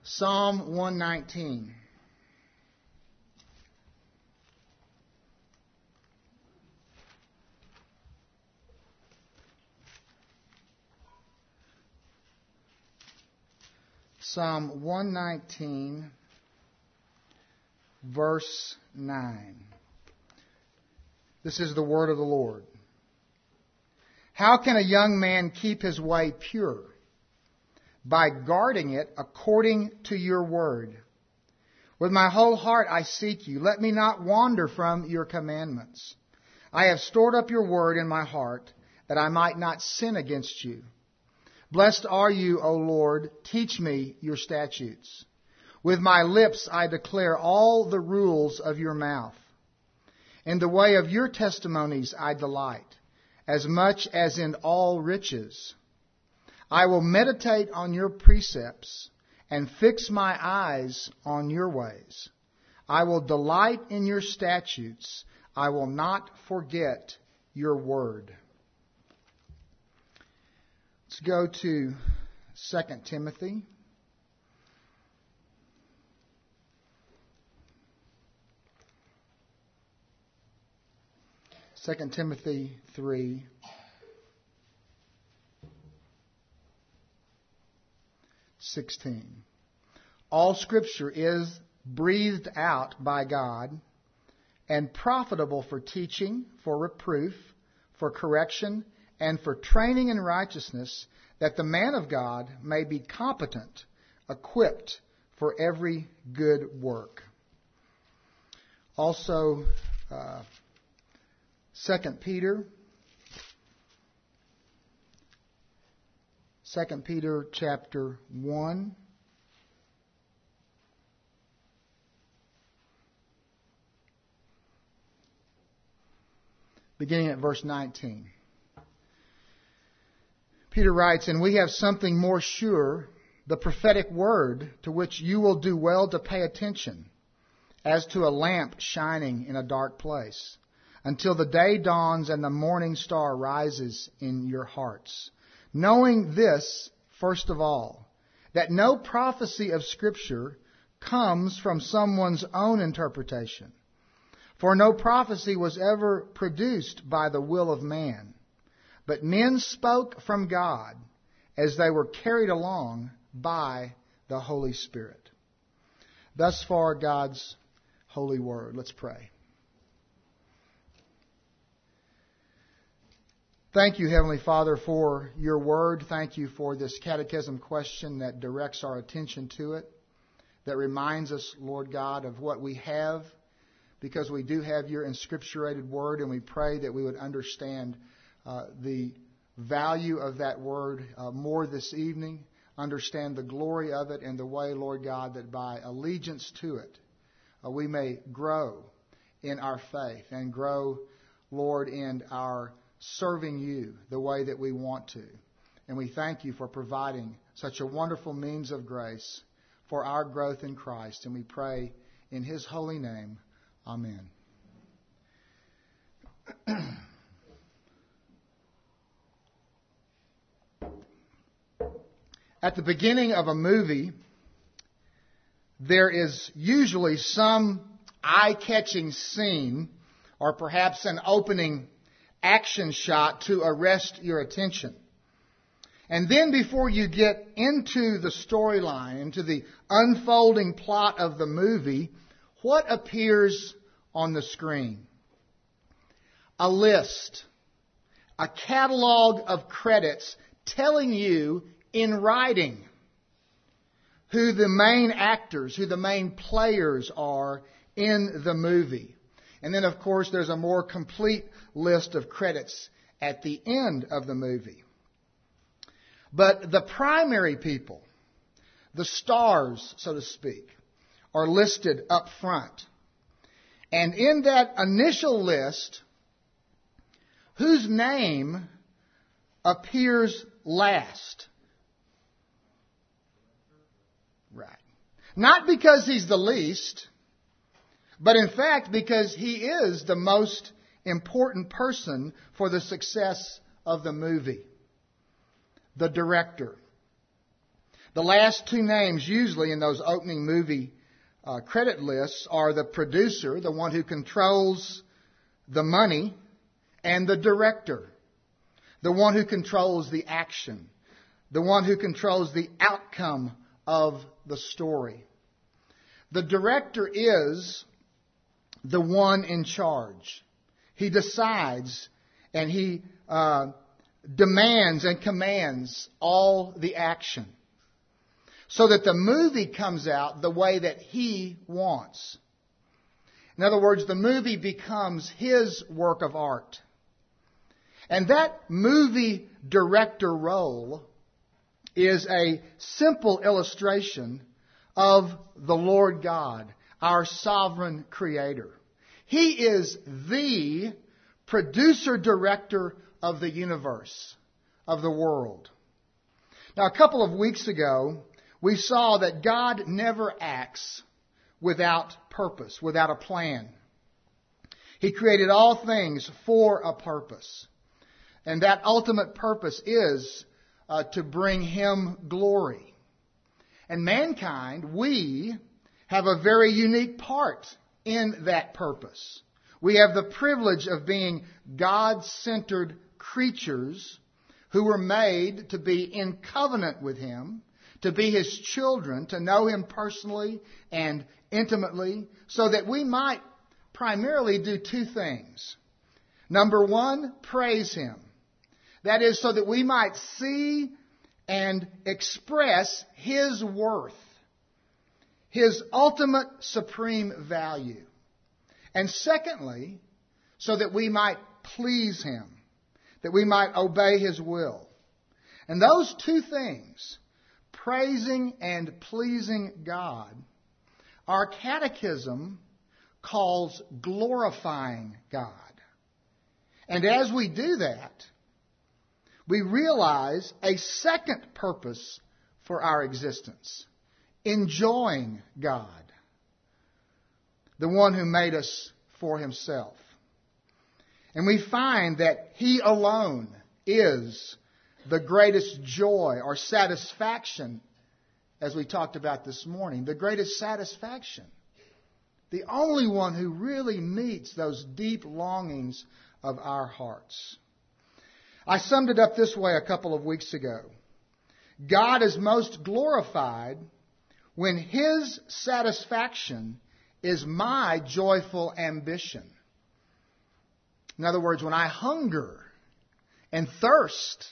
Psalm 119. Psalm 119, verse 9. This is the word of the Lord. How can a young man keep his way pure? By guarding it according to your word. With my whole heart I seek you. Let me not wander from your commandments. I have stored up your word in my heart, that I might not sin against you. Blessed are you, O Lord. Teach me your statutes. With my lips I declare all the rules of your mouth. In the way of your testimonies I delight, as much as in all riches. I will meditate on your precepts and fix my eyes on your ways. I will delight in your statutes. I will not forget your word. Let's go to 2 Timothy. 2 Timothy 3. All Scripture is breathed out by God and profitable for teaching, for reproof, for correction, and for training in righteousness, that the man of God may be competent, equipped for every good work. Also, 2 Peter. 2 Peter chapter 1. Beginning at verse 19. Peter writes, "And we have something more sure, the prophetic word, to which you will do well to pay attention, as to a lamp shining in a dark place, until the day dawns and the morning star rises in your hearts. Knowing this, first of all, that no prophecy of Scripture comes from someone's own interpretation. For no prophecy was ever produced by the will of man, but men spoke from God as they were carried along by the Holy Spirit." Thus far, God's holy word. Let's pray. Thank you, Heavenly Father, for your word. Thank you for this catechism question that directs our attention to it, that reminds us, Lord God, of what we have, because we do have your inscripturated word, and we pray that we would understand the value of that word more this evening, understand the glory of it, and the way, Lord God, that by allegiance to it, we may grow in our faith and grow, Lord, in our serving you the way that we want to. And we thank you for providing such a wonderful means of grace for our growth in Christ. And we pray in His holy name. Amen. At the beginning of a movie, there is usually some eye-catching scene, or perhaps an opening action shot to arrest your attention. And then before you get into the storyline, into the unfolding plot of the movie, what appears on the screen? A list, a catalog of credits telling you in writing who the main actors, who the main players are in the movie. And then, of course, there's a more complete list of credits at the end of the movie. But the primary people, the stars, so to speak, are listed up front. And in that initial list, whose name appears last? Right. Not because he's the least, but in fact because he is the most important person for the success of the movie. The director. The last two names usually in those opening movie credit lists are the producer, the one who controls the money, and the director, the one who controls the action, the one who controls the outcome of the story. The director is the one in charge. He decides and he demands and commands all the action so that the movie comes out the way that he wants. In other words, the movie becomes his work of art. And that movie director role is a simple illustration of the Lord God, our sovereign creator. He is the producer-director of the universe, of the world. Now, a couple of weeks ago, we saw that God never acts without purpose, without a plan. He created all things for a purpose. And that ultimate purpose is to bring Him glory. And mankind, we have a very unique part in that purpose. We have the privilege of being God-centered creatures who were made to be in covenant with Him, to be His children, to know Him personally and intimately, so that we might primarily do two things. Number one, praise Him. That is, so that we might see and express His worth, His ultimate supreme value. And secondly, so that we might please Him, that we might obey His will. And those two things, praising and pleasing God, our catechism calls glorifying God. And as we do that, we realize a second purpose for our existence, enjoying God, the one who made us for Himself. And we find that He alone is the greatest joy or satisfaction, as we talked about this morning, the greatest satisfaction. The only one who really meets those deep longings of our hearts. I summed it up this way a couple of weeks ago. God is most glorified when His satisfaction is my joyful ambition. In other words, when I hunger and thirst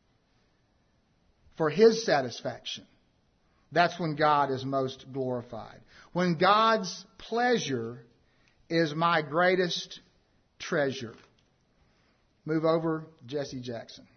for His satisfaction, that's when God is most glorified. When God's pleasure is my greatest treasure. Move over, Jesse Jackson.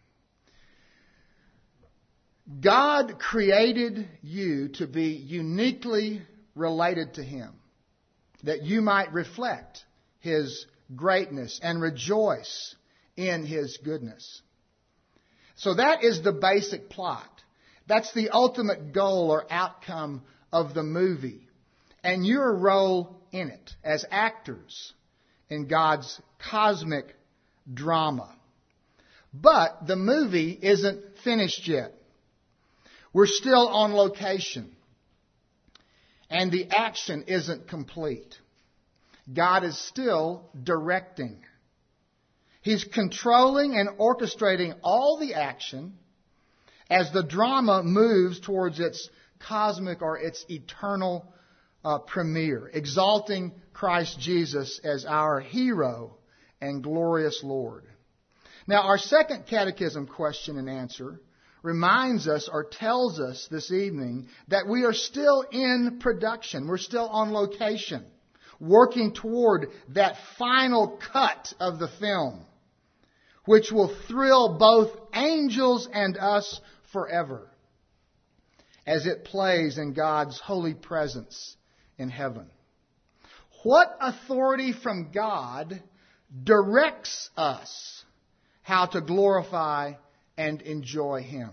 God created you to be uniquely related to Him, that you might reflect His greatness and rejoice in His goodness. So that is the basic plot. That's the ultimate goal or outcome of the movie. And your role in it as actors in God's cosmic drama. But the movie isn't finished yet. We're still on location. And the action isn't complete. God is still directing. He's controlling and orchestrating all the action as the drama moves towards its cosmic or its eternal premiere, exalting Christ Jesus as our hero and glorious Lord. Now, our second catechism question and answer reminds us or tells us this evening that we are still in production. We're still on location, working toward that final cut of the film, which will thrill both angels and us forever as it plays in God's holy presence in heaven. What authority from God directs us how to glorify and enjoy Him?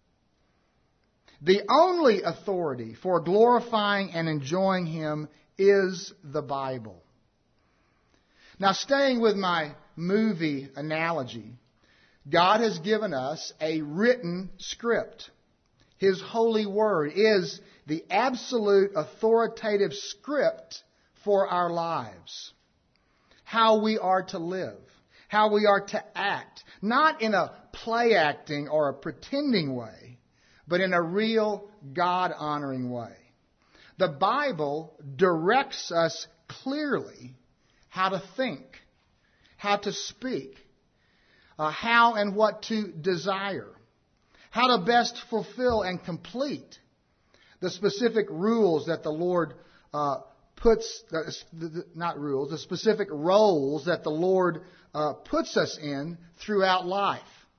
The only authority for glorifying and enjoying Him is the Bible. Now, staying with my movie analogy, God has given us a written script, His holy word, is the absolute authoritative script for our lives. How we are to live. How we are to act. Not in a play acting or a pretending way, but in a real God-honoring way. The Bible directs us clearly how to think, how to speak, how and what to desire, how to best fulfill and complete the specific rules that the Lord puts, not rules, the specific roles that the Lord puts us in throughout life.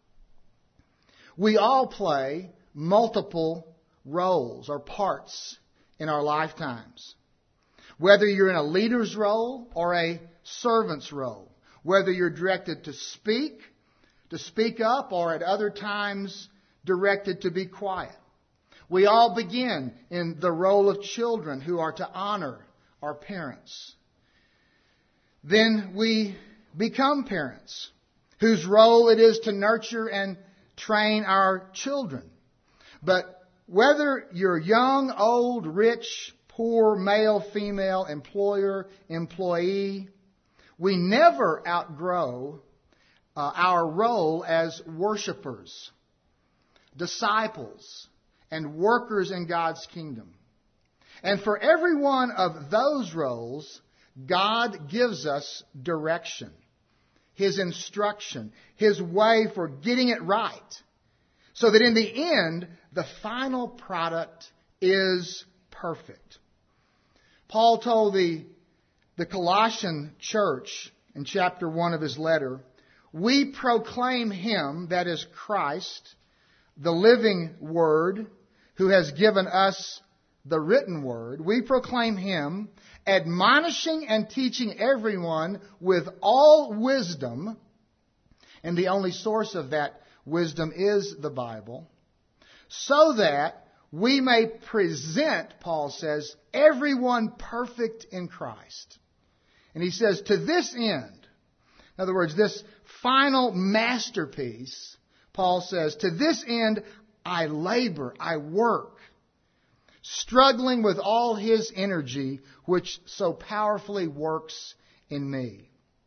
We all play multiple roles or parts in our lifetimes. Whether you're in a leader's role or a servant's role, whether you're directed to speak up, or at other times directed to be quiet. We all begin in the role of children who are to honor our parents. Then we become parents, whose role it is to nurture and train our children. But whether you're young, old, rich, poor, male, female, employer, employee, we never outgrow our role as worshipers, disciples, and workers in God's kingdom. And for every one of those roles, God gives us direction, His instruction, His way for getting it right, so that in the end, the final product is perfect. Paul told the Colossian church in chapter 1 of his letter, "We proclaim Him," that is Christ, "the living Word, who has given us the written Word. We proclaim Him, admonishing and teaching everyone with all wisdom," and the only source of that wisdom is the Bible, "so that we may present," Paul says, "everyone perfect in Christ." And he says, to this end, in other words, this final masterpiece, Paul says, to this end I labor, I work, struggling with all His energy, which so powerfully works in me.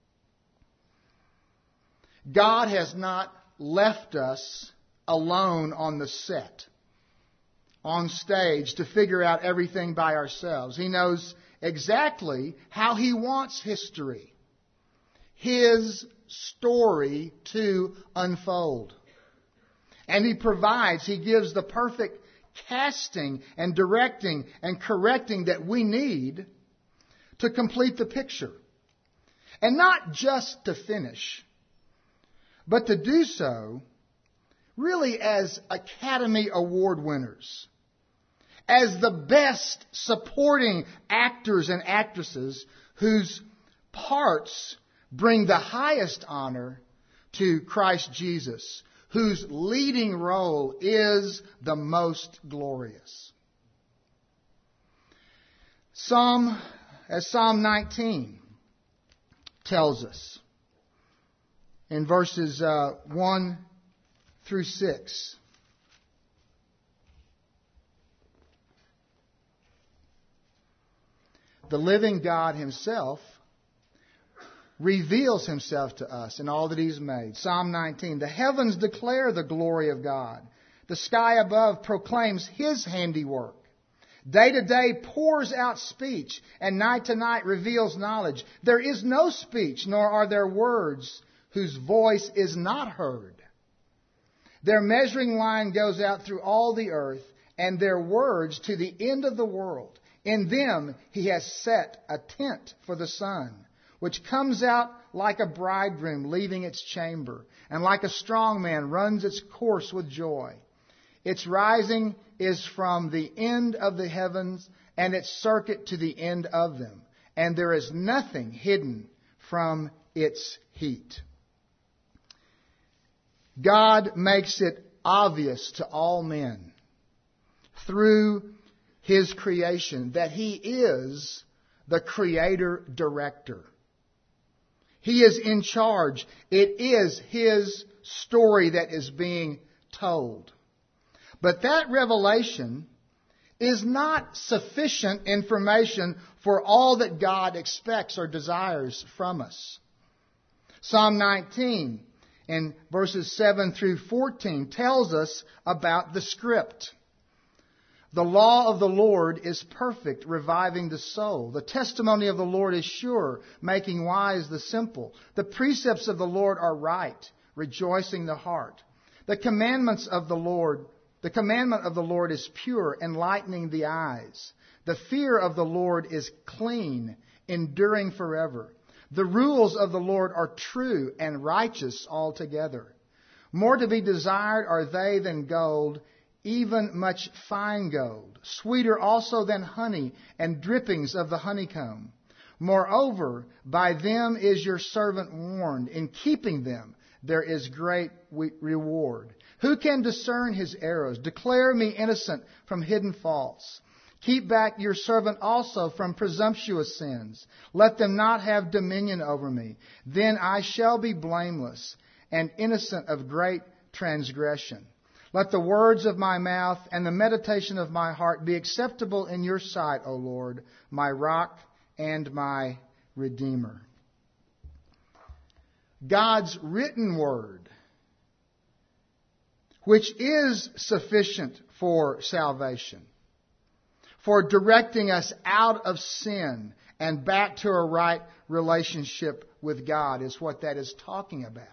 God has not left us alone on the set, on stage, to figure out everything by ourselves. He knows exactly how He wants history, His story, to unfold. And He provides, He gives the perfect casting and directing and correcting that we need to complete the picture. And not just to finish, but to do so really as Academy Award winners, as the best supporting actors and actresses whose parts bring the highest honor to Christ Jesus, whose leading role is the most glorious. Psalm 19 tells us in verses 1 through 6. The living God Himself reveals Himself to us in all that He's made. Psalm 19, "The heavens declare the glory of God. The sky above proclaims His handiwork. Day to day pours out speech, and night to night reveals knowledge. There is no speech, nor are there words whose voice is not heard. Their measuring line goes out through all the earth, and their words to the end of the world. In them He has set a tent for the sun, which comes out like a bridegroom leaving its chamber, and like a strong man runs its course with joy. Its rising is from the end of the heavens, and its circuit to the end of them, and there is nothing hidden from its heat." God makes it obvious to all men through His creation that He is the creator-director. He is in charge. It is His story that is being told. But that revelation is not sufficient information for all that God expects or desires from us. Psalm 19 in verses 7 through 14 tells us about the script. The law of the Lord is perfect, reviving the soul. The testimony of the Lord is sure, making wise the simple. The precepts of the Lord are right, rejoicing the heart. The commandment of the Lord is pure, enlightening the eyes. The fear of the Lord is clean, enduring forever. The rules of the Lord are true and righteous altogether. More to be desired are they than gold, even much fine gold, sweeter also than honey and drippings of the honeycomb. Moreover, by them is your servant warned. In keeping them, there is great reward. Who can discern his arrows? Declare me innocent from hidden faults. Keep back your servant also from presumptuous sins. Let them not have dominion over me. Then I shall be blameless and innocent of great transgression. Let the words of my mouth and the meditation of my heart be acceptable in your sight, O Lord, my rock and my redeemer. God's written word, which is sufficient for salvation, for directing us out of sin and back to a right relationship with God, is what that is talking about.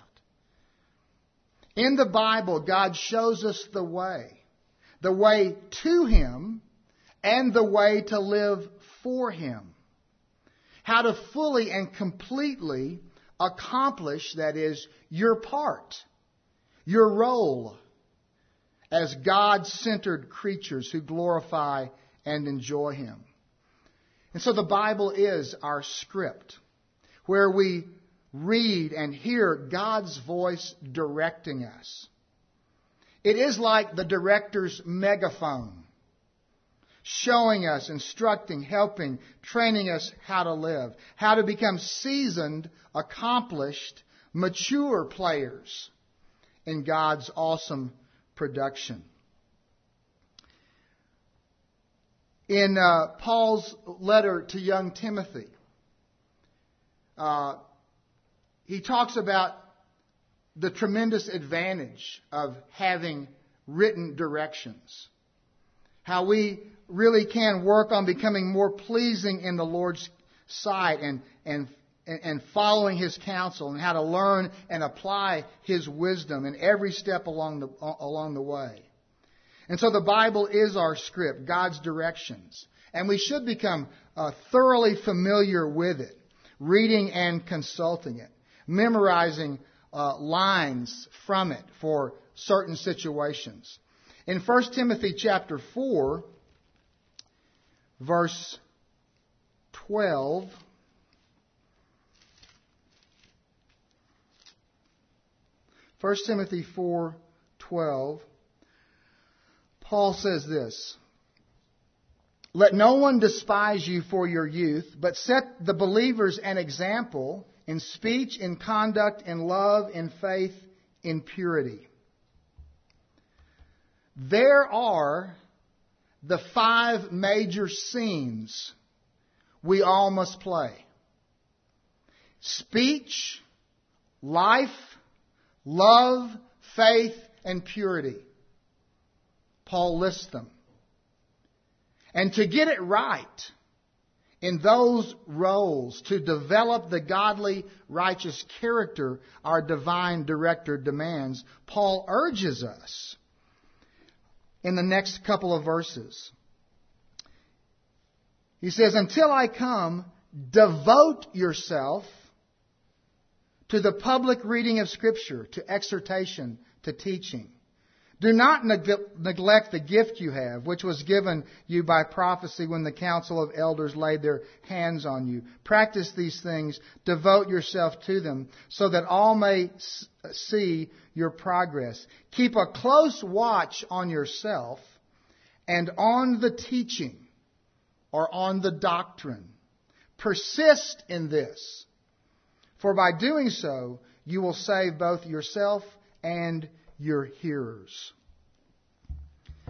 In the Bible, God shows us the way to Him and the way to live for Him. How to fully and completely accomplish, that is, your part, your role as God-centered creatures who glorify and enjoy Him. And so the Bible is our script, where we read and hear God's voice directing us. It is like the director's megaphone, showing us, instructing, helping, training us how to live, how to become seasoned, accomplished, mature players in God's awesome production. In Paul's letter to young Timothy, he talks about the tremendous advantage of having written directions. How we really can work on becoming more pleasing in the Lord's sight and following His counsel, and how to learn and apply His wisdom in every step along the way. And so the Bible is our script, God's directions. And we should become thoroughly familiar with it, reading and consulting it, memorizing lines from it for certain situations. In 1 Timothy chapter 4, verse 12, First Timothy 4:12, Paul says this: "Let no one despise you for your youth, but set the believers an example in speech, in conduct, in love, in faith, in purity." There are the 5 major scenes we all must play: speech, life, love, faith, and purity. Paul lists them. And to get it right in those roles, to develop the godly, righteous character our divine director demands, Paul urges us in the next couple of verses. He says, "Until I come, devote yourself to the public reading of Scripture, to exhortation, to teaching. Do not neglect the gift you have, which was given you by prophecy when the council of elders laid their hands on you. Practice these things, devote yourself to them, so that all may see your progress. Keep a close watch on yourself and on the teaching," or on the doctrine. "Persist in this, for by doing so, you will save both yourself and your hearers."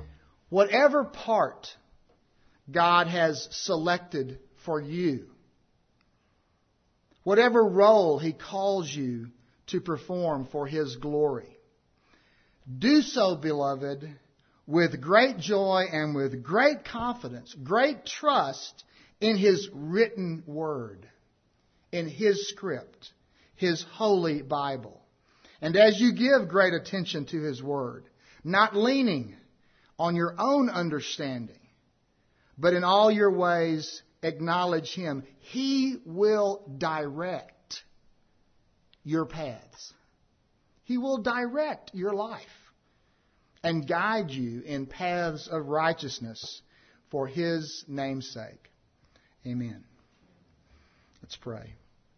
Whatever part God has selected for you, whatever role He calls you to perform for His glory, do so, beloved, with great joy and with great confidence, great trust in His written Word, in His script, His holy Bible. And as you give great attention to His Word, not leaning on your own understanding, but in all your ways acknowledge Him, He will direct your paths. He will direct your life and guide you in paths of righteousness for His name's sake. Amen. Let's pray.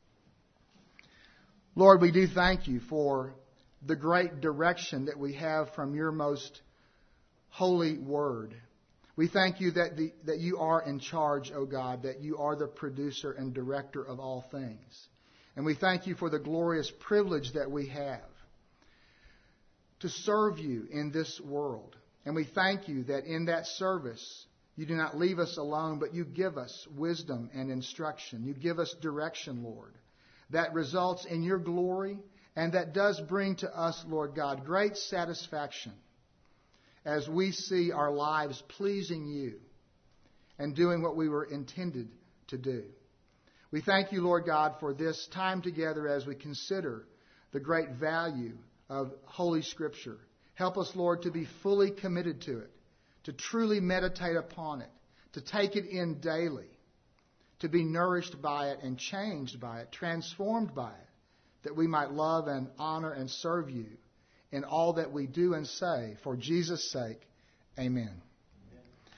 Lord, we do thank You for the great direction that we have from Your most holy Word. We thank You that You are in charge, O God, that You are the producer and director of all things. And we thank You for the glorious privilege that we have to serve You in this world. And we thank You that in that service, You do not leave us alone, but You give us wisdom and instruction. You give us direction, Lord, that results in Your glory and that does bring to us, Lord God, great satisfaction as we see our lives pleasing You and doing what we were intended to do. We thank You, Lord God, for this time together as we consider the great value of Holy Scripture. Help us, Lord, to be fully committed to it, to truly meditate upon it, to take it in daily, to be nourished by it and changed by it, transformed by it, that we might love and honor and serve You in all that we do and say. For Jesus' sake, amen.